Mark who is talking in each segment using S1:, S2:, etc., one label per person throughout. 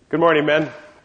S1: Good morning, men.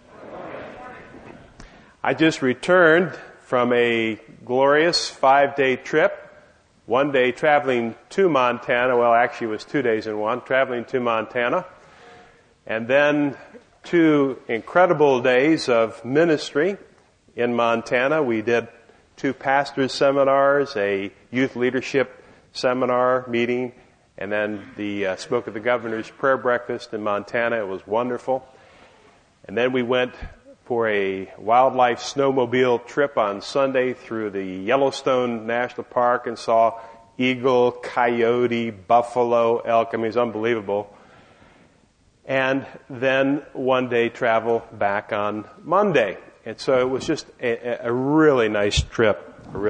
S1: I just returned from a glorious 5-day trip. 1 day traveling to Montana. Well, actually it was 2 days in one, traveling to Montana. And then 2 incredible days of ministry in Montana. We did 2 pastors' seminars, a youth leadership seminar meeting, and then spoke at the governor's prayer breakfast in Montana. It was wonderful. And then we went for a wildlife snowmobile trip on Sunday through the Yellowstone National Park and saw eagle, coyote, buffalo, elk. I mean, it's unbelievable. And then 1 day travel back on Monday. And so it was just a really nice trip,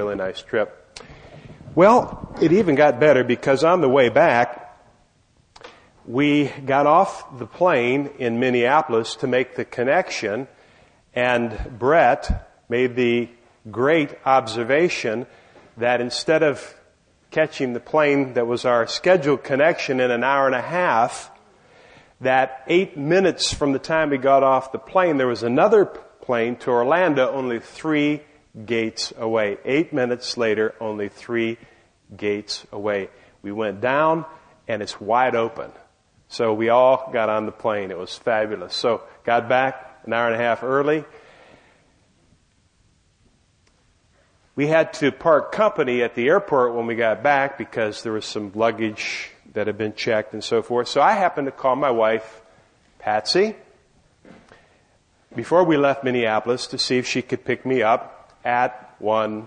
S1: Well, it even got better because on the way back, we got off the plane in Minneapolis to make the connection, and Brett made the great observation that instead of catching the plane that was our scheduled connection in an hour and a half, that 8 minutes from the time we got off the plane, there was another plane to Orlando only 3 gates away. 8 minutes later, only 3 gates away. We went down, and it's wide open. So we all got on the plane. It was fabulous. So got back an hour and a half early. We had to park company at the airport when we got back because there was some luggage that had been checked and so forth. So I happened to call my wife, Patsy, before we left Minneapolis to see if she could pick me up at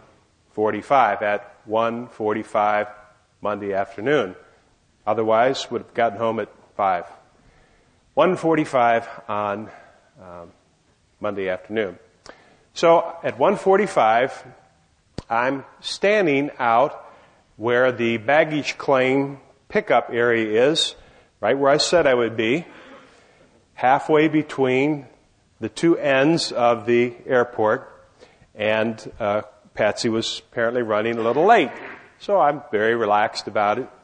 S1: 1:45 Monday afternoon. Otherwise, would have gotten home at 5. 1:45 on Monday afternoon. So at 1:45, I'm standing out where the baggage claim pickup area is, right where I said I would be, halfway between the 2 ends of the airport, and Patsy was apparently running a little late. So I'm very relaxed about it.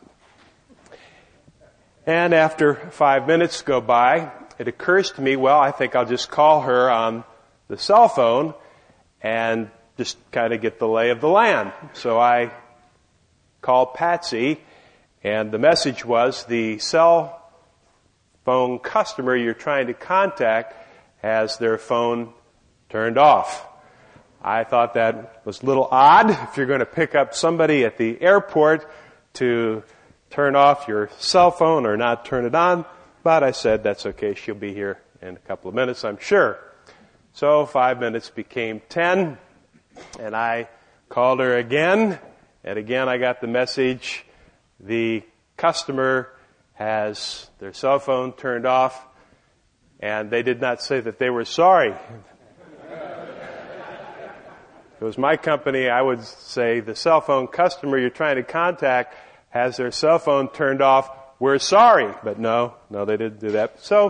S1: And after 5 minutes go by, it occurs to me, well, I think I'll just call her on the cell phone and just kind of get the lay of the land. So I called Patsy, and the message was the cell phone customer you're trying to contact has their phone turned off. I thought that was a little odd if you're going to pick up somebody at the airport to turn off your cell phone or not turn it on, but I said that's okay, she'll be here in a couple of minutes, I'm sure. So 5 minutes became 10, and I called her again, and again I got the message, the customer has their cell phone turned off, and they did not say that they were sorry. If it was my company, I would say the cell phone customer you're trying to contact has their cell phone turned off, we're sorry. But no, they didn't do that. So,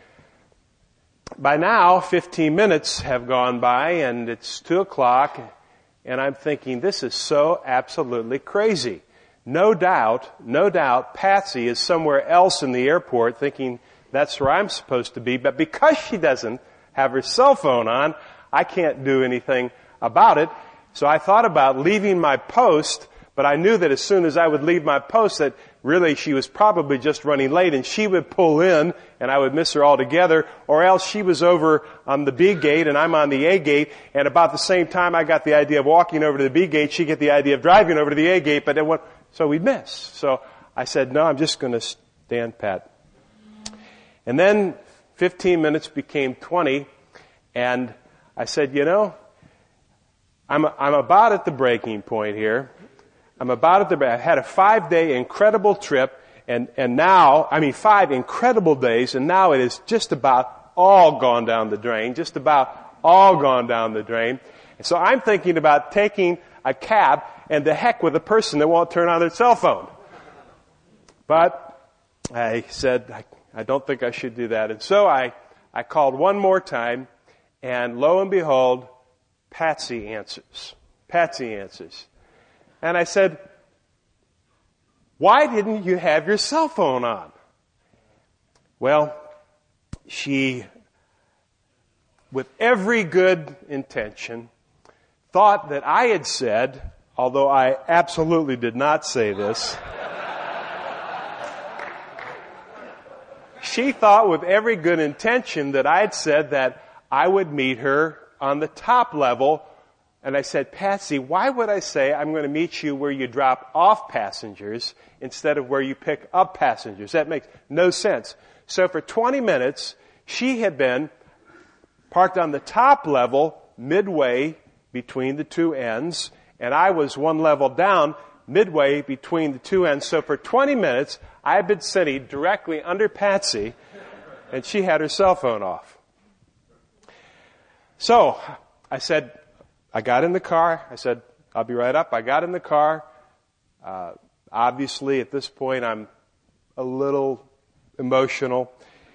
S1: by now, 15 minutes have gone by, and it's 2 o'clock, and I'm thinking, this is so absolutely crazy. No doubt, Patsy is somewhere else in the airport thinking that's where I'm supposed to be, but because she doesn't have her cell phone on, I can't do anything about it. So I thought about leaving my post, but I knew that as soon as I would leave my post that really she was probably just running late and she would pull in and I would miss her altogether, or else she was over on the B gate and I'm on the A gate, and about the same time I got the idea of walking over to the B gate, she get the idea of driving over to the A gate, but then so we'd miss. So I said, no, I'm just going to stand pat. And then 15 minutes became 20, and I said, I'm about at the breaking point here. I had a 5-day incredible trip, and now, 5 incredible days, and now it is just about all gone down the drain, And so I'm thinking about taking a cab, and to heck with a person that won't turn on their cell phone. But I said, I don't think I should do that. And so I called one more time, and lo and behold, Patsy answers. And I said, why didn't you have your cell phone on? Well, she with every good intention, thought that I had said, although I absolutely did not say this, she thought with every good intention that I had said that I would meet her on the top level. And I said, Patsy, why would I say I'm going to meet you where you drop off passengers instead of where you pick up passengers? That makes no sense. So for 20 minutes, she had been parked on the top level, midway between the two ends, and I was one level down, midway between the two ends. So for 20 minutes, I had been sitting directly under Patsy, and she had her cell phone off. So I said, I got in the car. I said, I'll be right up. I got in the car. Obviously, at this point, I'm a little emotional.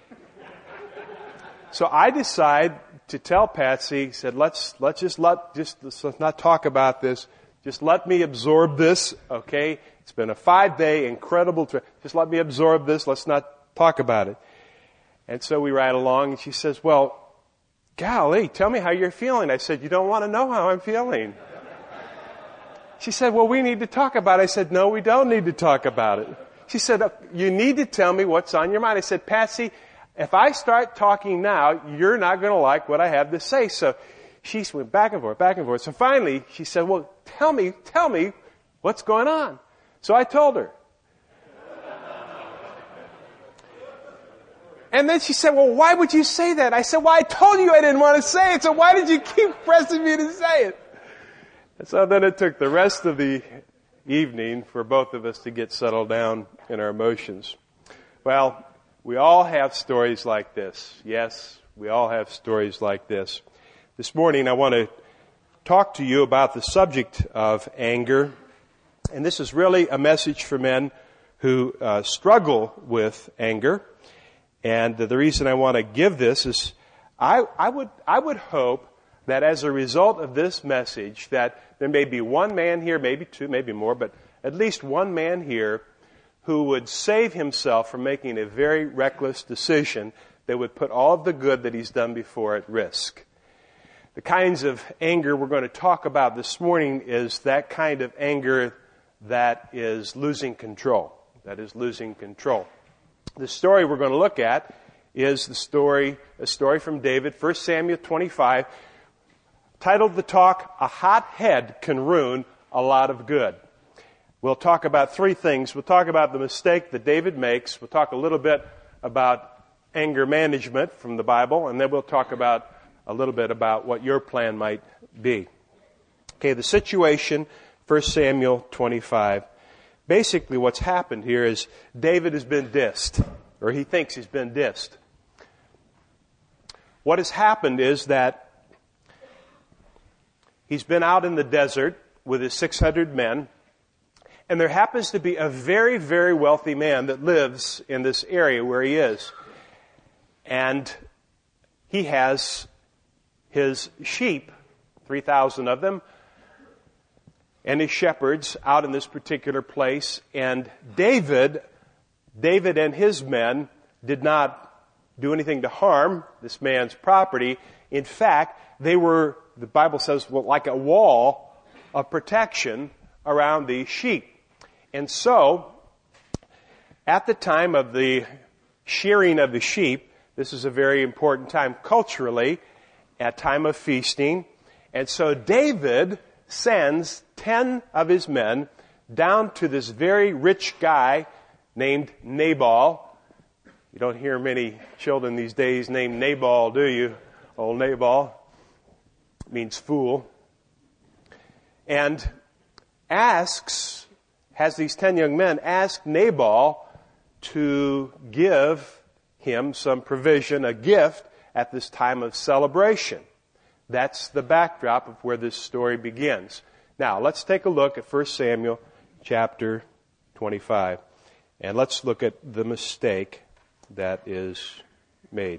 S1: So I decide to tell Patsy, said, let's not talk about this. Just let me absorb this, okay? It's been a 5-day incredible trip. Just let me absorb this. Let's not talk about it. And so we ride along, and she says, well, golly, tell me how you're feeling. I said, you don't want to know how I'm feeling. She said, well, we need to talk about it. I said, no, we don't need to talk about it. She said, you need to tell me what's on your mind. I said, Patsy, if I start talking now, you're not going to like what I have to say. So she went back and forth, back and forth. So finally, she said, well, tell me what's going on. So I told her. And then she said, well, why would you say that? I said, well, I told you I didn't want to say it, so why did you keep pressing me to say it? And so then it took the rest of the evening for both of us to get settled down in our emotions. Well, we all have stories like this. Yes, we all have stories like this. This morning I want to talk to you about the subject of anger. And this is really a message for men who struggle with anger. And the reason I want to give this is I would hope that as a result of this message that there may be one man here, maybe two, maybe more, but at least one man here who would save himself from making a very reckless decision that would put all of the good that he's done before at risk. The kinds of anger we're going to talk about this morning is that kind of anger that is losing control. That is losing control. The story we're going to look at is a story from David, 1 Samuel 25, titled the talk, A Hot Head Can Ruin a Lot of Good. We'll talk about three things. We'll talk about the mistake that David makes. We'll talk a little bit about anger management from the Bible, and then we'll talk about a little bit about what your plan might be. Okay, the situation, 1 Samuel 25. Basically what's happened here is David has been dissed, or he thinks he's been dissed. What has happened is that he's been out in the desert with his 600 men, and there happens to be a very, very wealthy man that lives in this area where he is. And he has his sheep, 3,000 of them, and his shepherds out in this particular place. And David and his men did not do anything to harm this man's property. In fact, they were, the Bible says, well, like a wall of protection around these sheep. And so, at the time of the shearing of the sheep, this is a very important time culturally, a time of feasting. And so David sends 10 of his men down to this very rich guy named Nabal. You don't hear many children these days named Nabal, do you? Old Nabal means fool. And has these 10 young men ask Nabal to give him some provision, a gift, at this time of celebration. That's the backdrop of where this story begins. Now, let's take a look at 1 Samuel chapter 25. And let's look at the mistake that is made.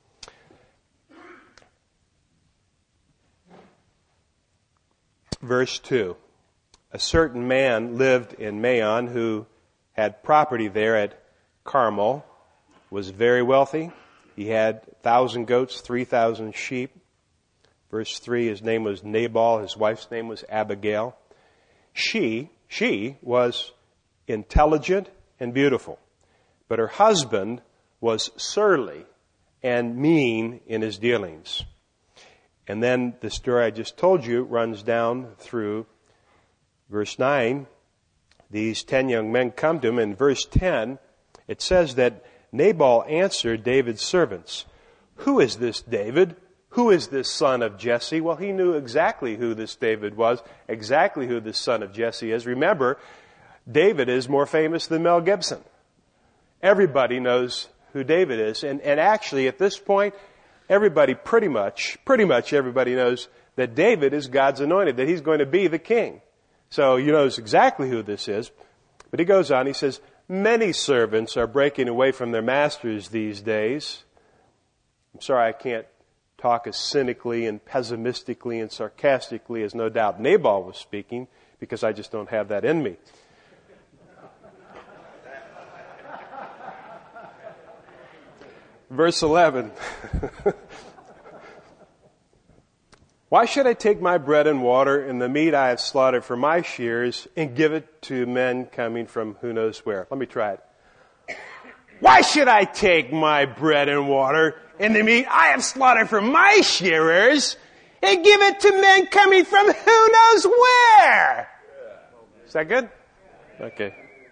S1: Verse 2. A certain man lived in Maon who had property there at Carmel, was very wealthy, He had 1,000 goats, 3,000 sheep. Verse 3, his name was Nabal. His wife's name was Abigail. She was intelligent and beautiful, but her husband was surly and mean in his dealings. And then the story I just told you runs down through verse 9. These 10 young men come to him. In verse 10, it says that Nabal answered David's servants, "Who is this David? Who is this son of Jesse?" Well, he knew exactly who this David was, exactly who this son of Jesse is. Remember, David is more famous than Mel Gibson. Everybody knows who David is. And actually, at this point, everybody pretty much everybody knows that David is God's anointed, that he's going to be the king. So you knows exactly who this is. But he goes on, he says, "Many servants are breaking away from their masters these days." I'm sorry I can't talk as cynically and pessimistically and sarcastically as no doubt Nabal was speaking, because I just don't have that in me. Verse 11. "Why should I take my bread and water and the meat I have slaughtered for my shears and give it to men coming from who knows where?" Let me try it. "Why should I take my bread and water and the meat I have slaughtered for my shearers and give it to men coming from who knows where?" Is that good? Okay.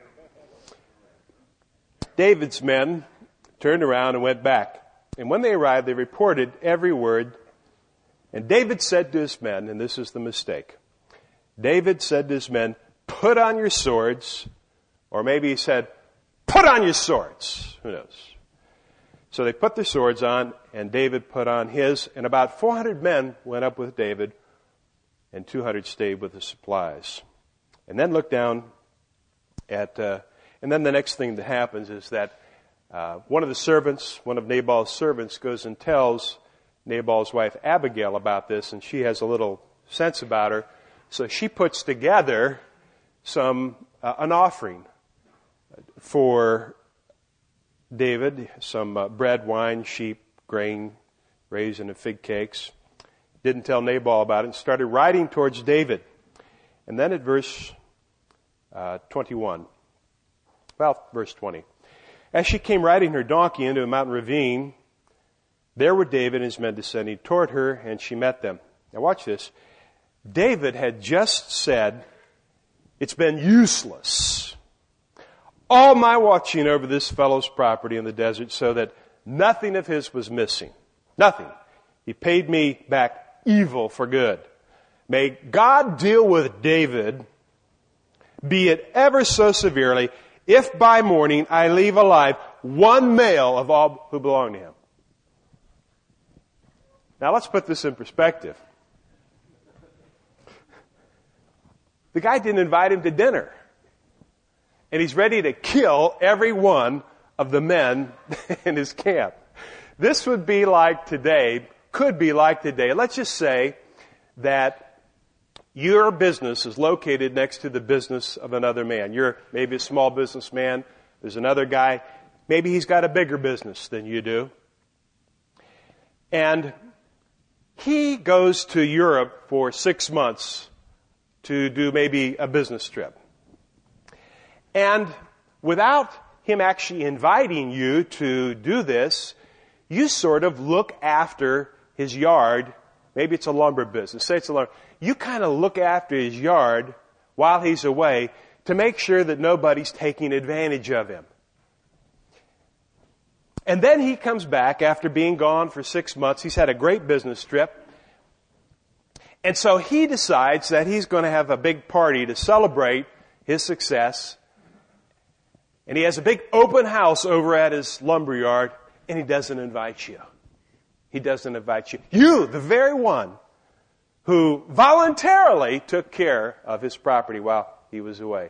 S1: David's men turned around and went back. And when they arrived, they reported every word. And David said to his men, and this is the mistake. David said to his men, "Put on your swords." Or maybe he said, "Put on your swords." Who knows? So they put their swords on, and David put on his. And about 400 men went up with David, and 200 stayed with the supplies. And then look down at, and then the next thing that happens is that one of Nabal's servants goes and tells Nabal's wife Abigail about this, and she has a little sense about her. So she puts together an offering for David, some bread, wine, sheep, grain, raisin, and fig cakes. Didn't tell Nabal about it, and started riding towards David. And then at verse 21, verse 20. "As she came riding her donkey into a mountain ravine, there were David and his men descending toward her, and she met them." Now watch this. David had just said, "It's been useless, all my watching over this fellow's property in the desert, so that nothing of his was missing. Nothing. He paid me back evil for good. May God deal with David, be it ever so severely, if by morning I leave alive one male of all who belong to him." Now let's put this in perspective. The guy didn't invite him to dinner. And he's ready to kill every one of the men in his camp. This would be like today, could be like today. Let's just say that your business is located next to the business of another man. You're maybe a small businessman. There's another guy. Maybe he's got a bigger business than you do. And he goes to Europe for 6 months to do maybe a business trip. And without him actually inviting you to do this, you sort of look after his yard. Maybe it's a lumber business. Say it's a lumber. You kind of look after his yard while he's away to make sure that nobody's taking advantage of him. And then he comes back after being gone for 6 months. He's had a great business trip. And so he decides that he's going to have a big party to celebrate his success. And he has a big open house over at his lumberyard, and he doesn't invite you. He doesn't invite you. You, the very one who voluntarily took care of his property while he was away.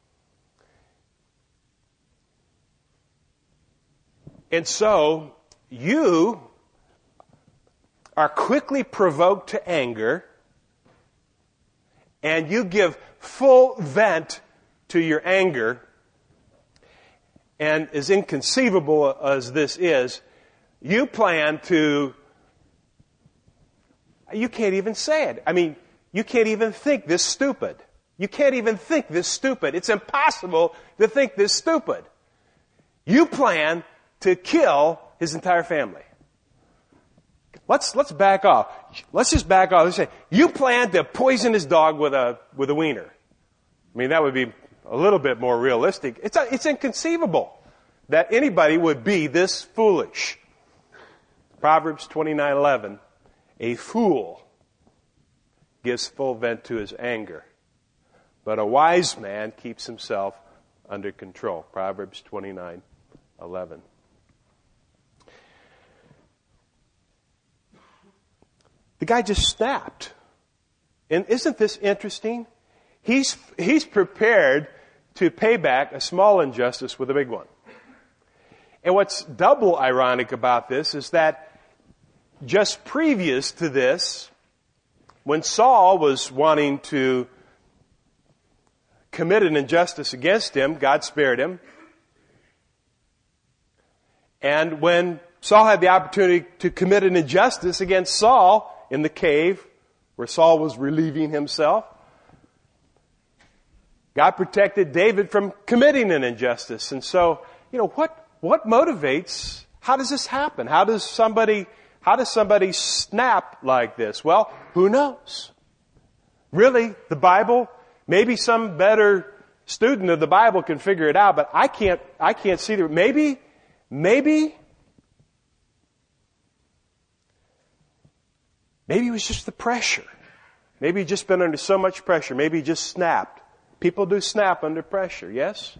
S1: And so you are quickly provoked to anger, and you give full vent to your anger. And as inconceivable as this is, You plan to, you can't even say it. I mean, you can't even think this stupid. You can't even think this stupid. It's impossible to think this stupid. You plan to kill his entire family. Let's back off. Let's just back off. Let's say, you plan to poison his dog with a wiener. I mean, that would be a little bit more realistic. It's inconceivable that anybody would be this foolish. Proverbs 29:11, a fool gives full vent to his anger, but a wise man keeps himself under control. Proverbs 29:11. The guy just snapped. And isn't this interesting? He's prepared to pay back a small injustice with a big one. And what's double ironic about this is that just previous to this, when Saul was wanting to commit an injustice against him, God spared him. And when Saul had the opportunity to commit an injustice against Saul in the cave where Saul was relieving himself, God protected David from committing an injustice. And so, what motivates, how does this happen? How does somebody snap like this? Well, who knows? Really, the Bible, maybe some better student of the Bible can figure it out, but I can't see that. Maybe it was just the pressure. Maybe he'd just been under so much pressure. Maybe he just snapped. People do snap under pressure, yes?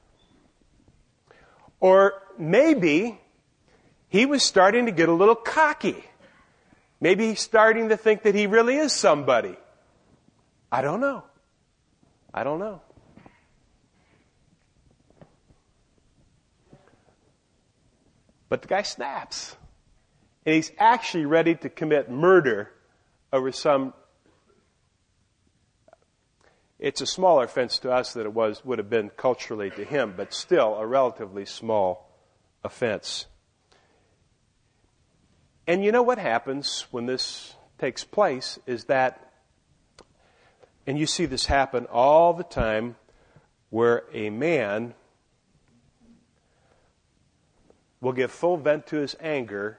S1: Or maybe he was starting to get a little cocky. Maybe he's starting to think that he really is somebody. I don't know. But the guy snaps. And he's actually ready to commit murder over some. It's a smaller offense to us than it would have been culturally to him, but still a relatively small offense. And you know what happens when this takes place is that, and you see this happen all the time, where a man will give full vent to his anger,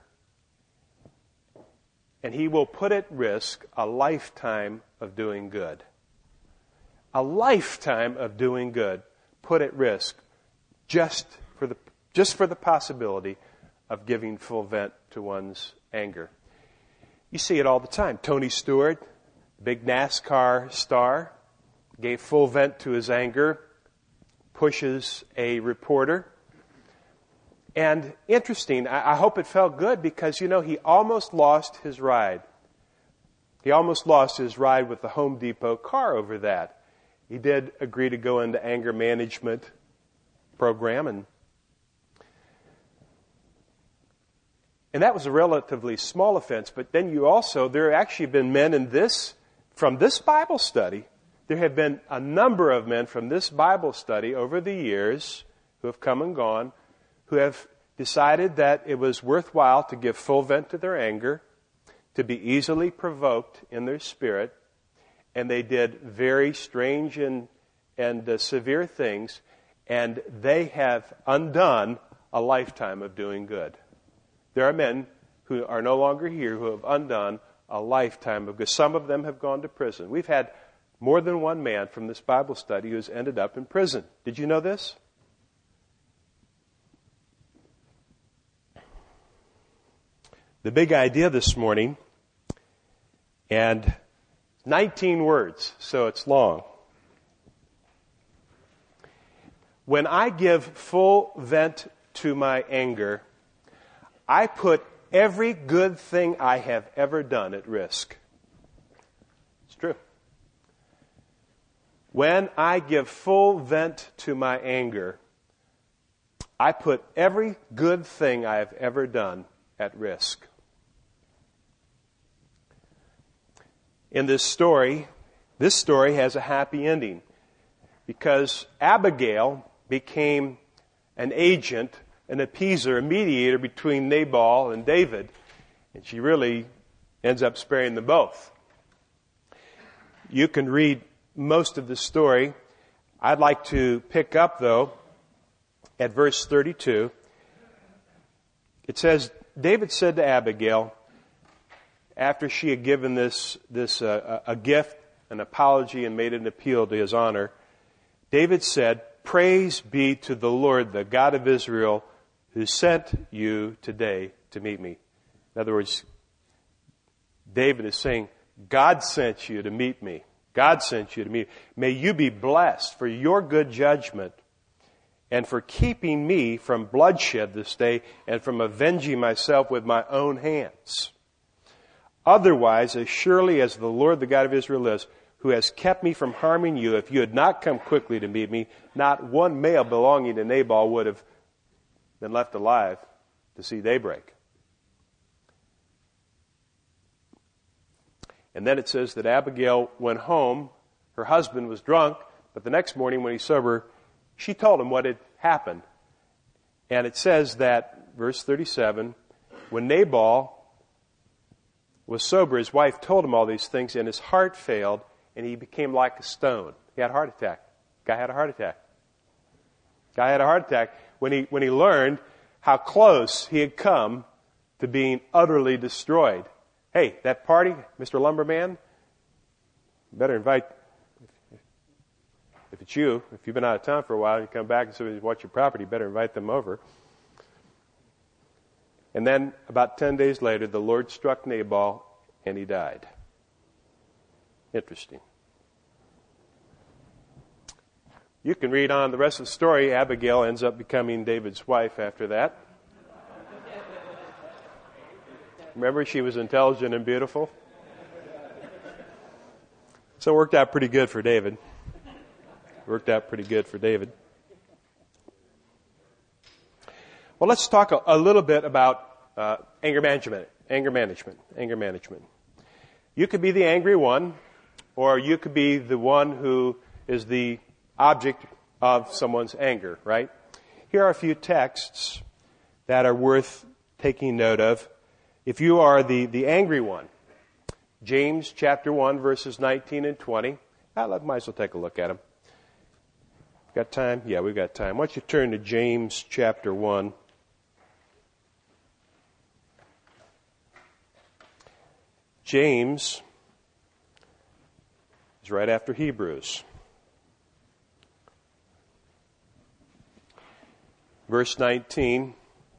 S1: and he will put at risk a lifetime of doing good. A lifetime of doing good put at risk just for the possibility of giving full vent to one's anger. You see it all the time. Tony Stewart, big NASCAR star, gave full vent to his anger, pushes a reporter. And interesting, I hope it felt good because, he almost lost his ride. He almost lost his ride with the Home Depot car over that. He did agree to go into anger management program, and that was a relatively small offense. But then there have actually been men from this Bible study. There have been a number of men from this Bible study over the years who have come and gone, who have decided that it was worthwhile to give full vent to their anger, to be easily provoked in their spirit, and they did very strange and severe things, and they have undone a lifetime of doing good. There are men who are no longer here who have undone a lifetime of good. Some of them have gone to prison. We've had more than one man from this Bible study who's ended up in prison. Did you know this? The big idea this morning, and 19 words, so it's long. When I give full vent to my anger, I put every good thing I have ever done at risk. It's true. When I give full vent to my anger, I put every good thing I have ever done at risk. In this story has a happy ending because Abigail became an agent an appeaser, a mediator between Nabal and David. And she really ends up sparing them both. You can read most of the story. I'd like to pick up, though, at verse 32. It says, David said to Abigail, after she had given a gift, an apology, and made an appeal to his honor, David said, "Praise be to the Lord, the God of Israel, who sent you today to meet me." In other words, David is saying, God sent you to meet me. God sent you to meet me. May you be blessed for your good judgment and for keeping me from bloodshed this day and from avenging myself with my own hands. Otherwise, as surely as the Lord, the God of Israel lives, who has kept me from harming you, if you had not come quickly to meet me, not one male belonging to Nabal would have been left alive to see daybreak. And then it says that Abigail went home. Her husband was drunk, but the next morning when he's sober, she told him what had happened. And it says that, verse 37, when Nabal was sober, his wife told him all these things, and his heart failed, and he became like a stone. He had a heart attack. Guy had a heart attack. Guy had a heart attack when he learned how close he had come to being utterly destroyed. Hey, that party, Mr. Lumberman, better invite, if it's you, if you've been out of town for a while, you come back and somebody watch your property, better invite them over. And then about 10 days later, the Lord struck Nabal and he died. Interesting. You can read on the rest of the story. Abigail ends up becoming David's wife after that. Remember, she was intelligent and beautiful. So it worked out pretty good for David. Worked out pretty good for David. Well, let's talk a little bit about anger management. You could be the angry one, or you could be the one who is the object of someone's anger, right? Here are a few texts that are worth taking note of. If you are the angry one, James chapter 1, verses 19 and 20. Might as well take a look at them. Got time? Yeah, we've got time. Why don't you turn to James chapter 1. James is right after Hebrews. Verse 19.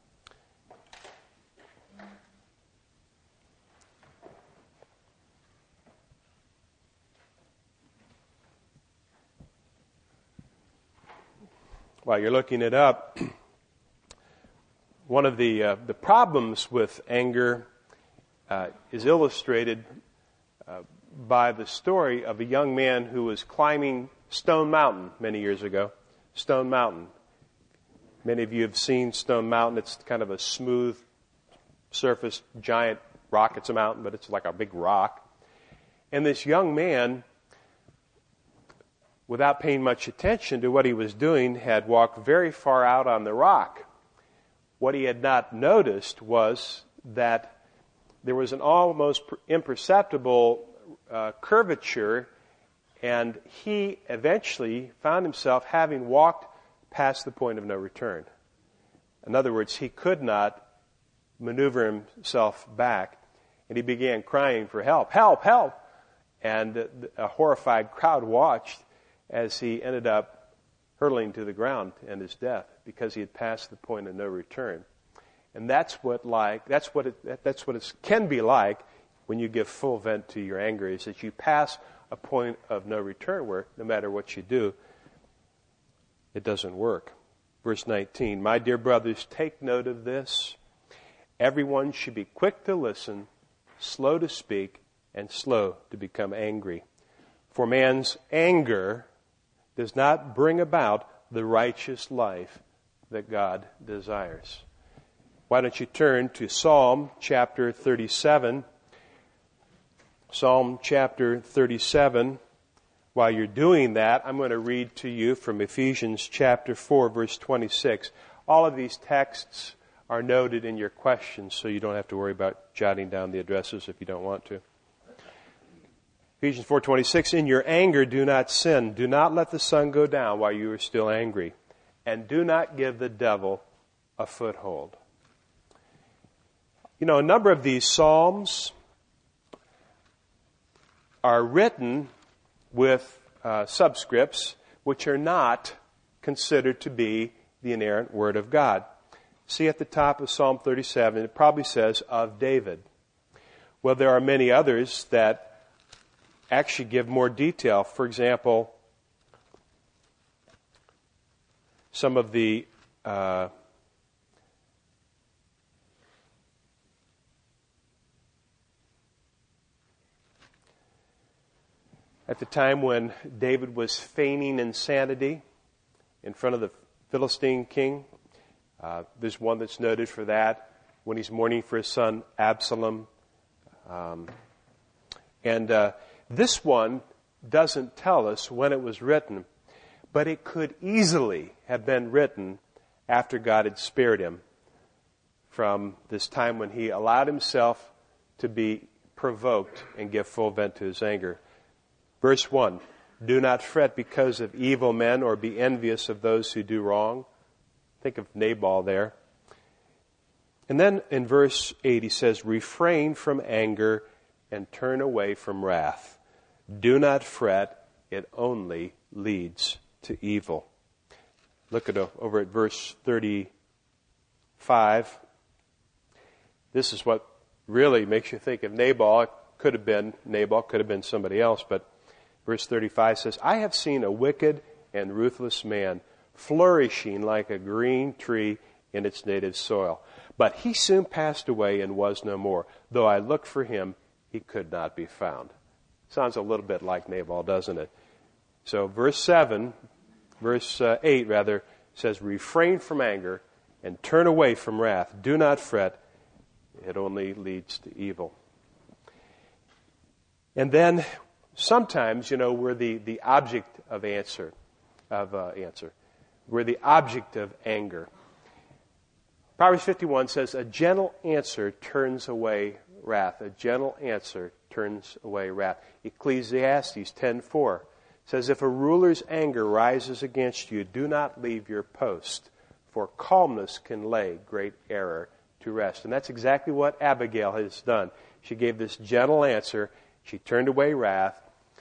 S1: While you're looking it up, one of the problems with anger is illustrated by the story of a young man who was climbing Stone Mountain many years ago. Stone Mountain. Many of you have seen Stone Mountain. It's kind of a smooth surface, giant rock. It's a mountain, but it's like a big rock. And this young man, without paying much attention to what he was doing, had walked very far out on the rock. What he had not noticed was that there was an almost imperceptible curvature, and he eventually found himself having walked past the point of no return. In other words, he could not maneuver himself back, and he began crying for help, help, help. And a horrified crowd watched as he ended up hurtling to the ground and his death because he had passed the point of no return. And that's what it can be like when you give full vent to your anger, is that you pass a point of no return where no matter what you do, it doesn't work. Verse 19, my dear brothers, take note of this. Everyone should be quick to listen, slow to speak, and slow to become angry. For man's anger does not bring about the righteous life that God desires. Why don't you turn to Psalm chapter 37. Psalm chapter 37. While you're doing that, I'm going to read to you from Ephesians chapter 4, verse 26. All of these texts are noted in your questions, so you don't have to worry about jotting down the addresses if you don't want to. Ephesians 4:26, in your anger do not sin. Do not let the sun go down while you are still angry. And do not give the devil a foothold. You know, a number of these psalms are written with subscripts which are not considered to be the inerrant Word of God. See at the top of Psalm 37, it probably says, of David. Well, there are many others that actually give more detail. For example, some of the at the time when David was feigning insanity in front of the Philistine king, there's one that's noted for that, when he's mourning for his son Absalom. This one doesn't tell us when it was written, but it could easily have been written after God had spared him from this time when he allowed himself to be provoked and give full vent to his anger. Verse 1, do not fret because of evil men or be envious of those who do wrong. Think of Nabal there. And then in verse 8 he says, refrain from anger and turn away from wrath. Do not fret, it only leads to evil. Look at over at verse 35. This is what really makes you think of Nabal. It could have been Nabal, could have been somebody else, but verse 35 says, I have seen a wicked and ruthless man flourishing like a green tree in its native soil. But he soon passed away and was no more. Though I looked for him, he could not be found. Sounds a little bit like Nabal, doesn't it? So verse 8 says, refrain from anger and turn away from wrath. Do not fret. It only leads to evil. And then sometimes, we're the object of answer. We're the object of anger. Proverbs 51 says, a gentle answer turns away wrath. A gentle answer turns away wrath. Ecclesiastes 10:4 says, if a ruler's anger rises against you, do not leave your post, for calmness can lay great error to rest. And that's exactly what Abigail has done. She gave this gentle answer. She turned away wrath.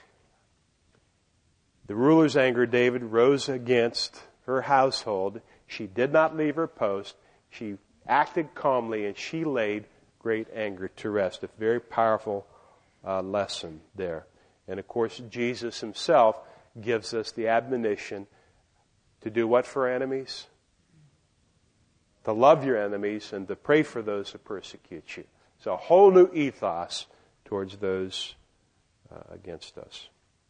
S1: The ruler's anger, David, rose against her household. She did not leave her post. She acted calmly, and she laid great anger to rest. A very powerful lesson there. And of course, Jesus himself gives us the admonition to do what for enemies? To love your enemies and to pray for those who persecute you. So a whole new ethos towards those against us.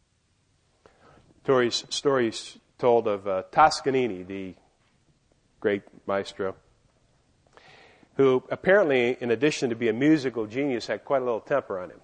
S1: Stories told of Toscanini, the great maestro, who apparently, in addition to be a musical genius, had quite a little temper on him.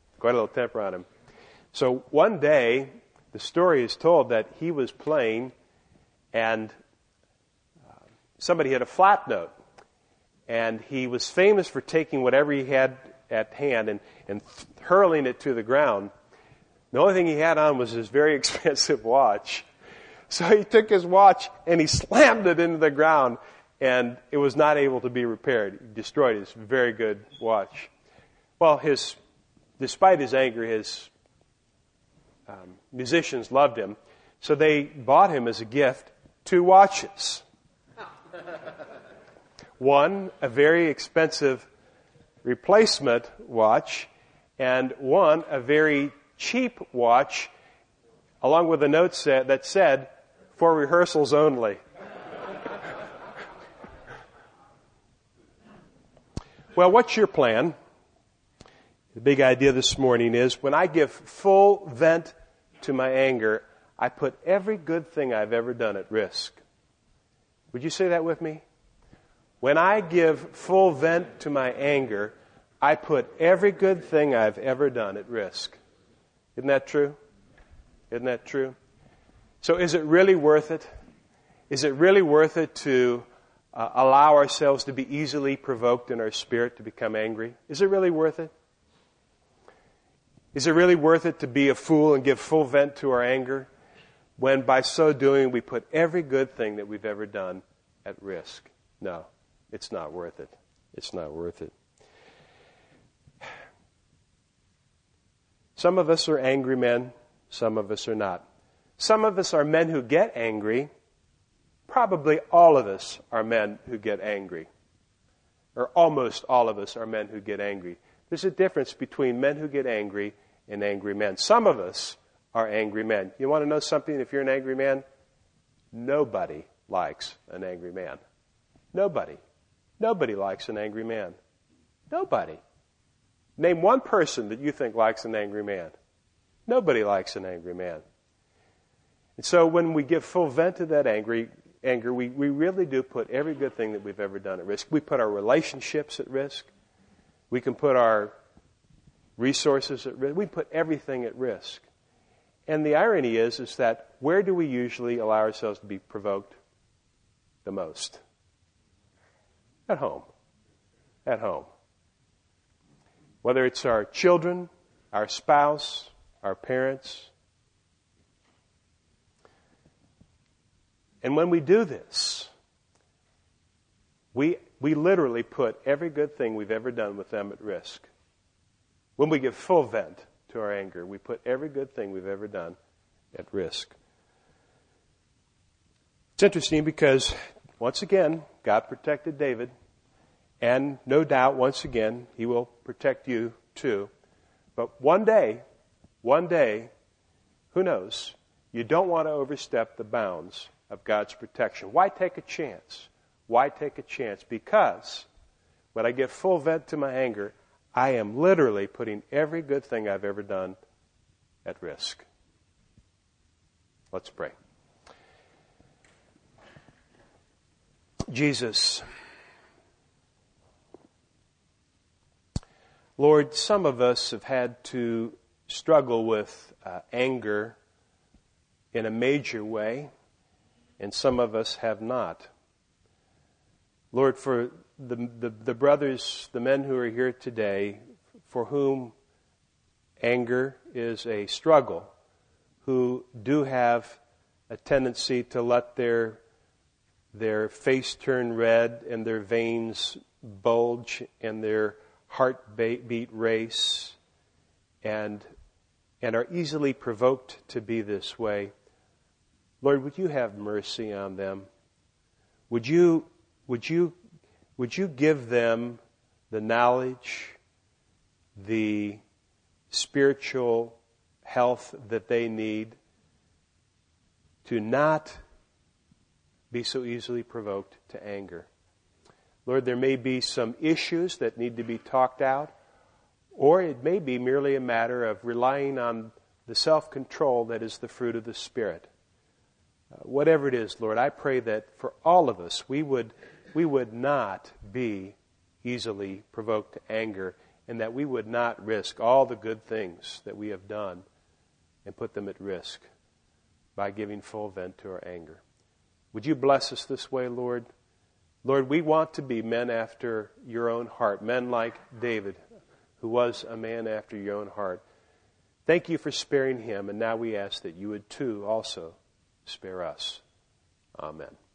S1: So one day, the story is told that he was playing and somebody hit a flat note. And he was famous for taking whatever he had at hand and hurling it to the ground. The only thing he had on was his very expensive watch. So he took his watch and he slammed it into the ground, and it was not able to be repaired. He destroyed his very good watch. Well, despite his anger, his musicians loved him, so they bought him as a gift 2 watches. One, a very expensive replacement watch, and one, a very cheap watch, along with a note that said, for rehearsals only. Well, what's your plan? The big idea this morning is when I give full vent to my anger, I put every good thing I've ever done at risk. Would you say that with me? When I give full vent to my anger, I put every good thing I've ever done at risk. Isn't that true? Isn't that true? So is it really worth it? Is it really worth it to allow ourselves to be easily provoked in our spirit to become angry? Is it really worth it? Is it really worth it to be a fool and give full vent to our anger when by so doing we put every good thing that we've ever done at risk? No, it's not worth it. It's not worth it. Some of us are angry men, some of us are not. Some of us are men who get angry. Probably all of us are men who get angry. Or almost all of us are men who get angry. There's a difference between men who get angry and angry men. Some of us are angry men. You want to know something? If you're an angry man, nobody likes an angry man. Nobody. Nobody likes an angry man. Nobody. Name one person that you think likes an angry man. Nobody likes an angry man. And so when we give full vent to that anger, we really do put every good thing that we've ever done at risk. We put our relationships at risk. We can put our resources at risk. We put everything at risk. And the irony is that where do we usually allow ourselves to be provoked the most? At home. At home. Whether it's our children, our spouse, our parents. And when we do this, we literally put every good thing we've ever done with them at risk. When we give full vent to our anger, we put every good thing we've ever done at risk. It's interesting because, once again, God protected David. And no doubt, once again, He will protect you too. But one day, who knows, you don't want to overstep the bounds of God's protection. Why take a chance? Why take a chance? Because when I give full vent to my anger, I am literally putting every good thing I've ever done at risk. Let's pray. Jesus, Lord, some of us have had to struggle with anger in a major way, and some of us have not. Lord, for the brothers, the men who are here today, for whom anger is a struggle, who do have a tendency to let their face turn red and their veins bulge and their heartbeat race and are easily provoked to be this way. Lord, would you have mercy on them? Would you give them the knowledge, the spiritual health that they need to not be so easily provoked to anger? Lord, there may be some issues that need to be talked out, or it may be merely a matter of relying on the self-control that is the fruit of the Spirit. Whatever it is, Lord, I pray that for all of us, we would not be easily provoked to anger, and that we would not risk all the good things that we have done and put them at risk by giving full vent to our anger. Would you bless us this way, Lord? Lord, we want to be men after your own heart, men like David, who was a man after your own heart. Thank you for sparing him, and now we ask that you would too also spare us. Amen.